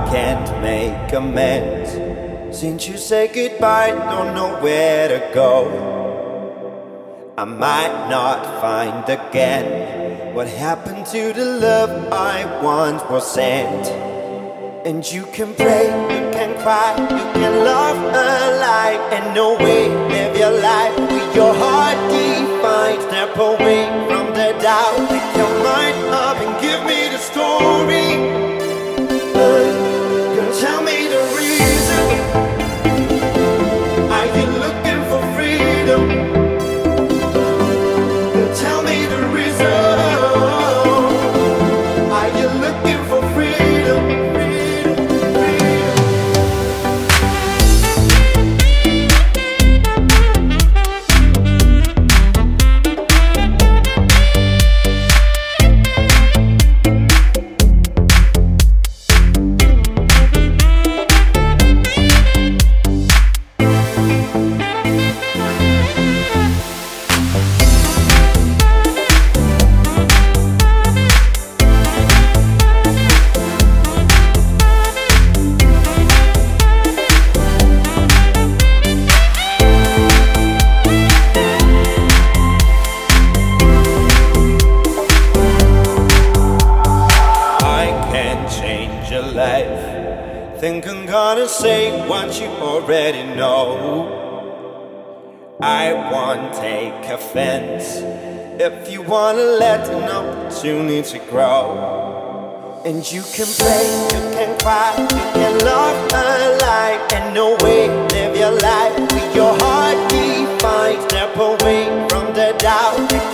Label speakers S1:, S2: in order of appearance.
S1: can't make amends. Since you said goodbye, don't know where to go. I might not find again what happened to the love I once was sent. And you can pray, you can cry, you can love alive, and no way live your life with your heart defined. Step away from the doubt, pick your mind up and give me the story. Girl, tell me the reason. Are you looking for freedom? Tell me the reason. Are you looking for freedom? Think I'm gonna say what you already know. I won't take offense if you wanna let an opportunity grow. And you can play, you can cry, you can love alive, and no way live your life with your heart defined. Step away from the doubt.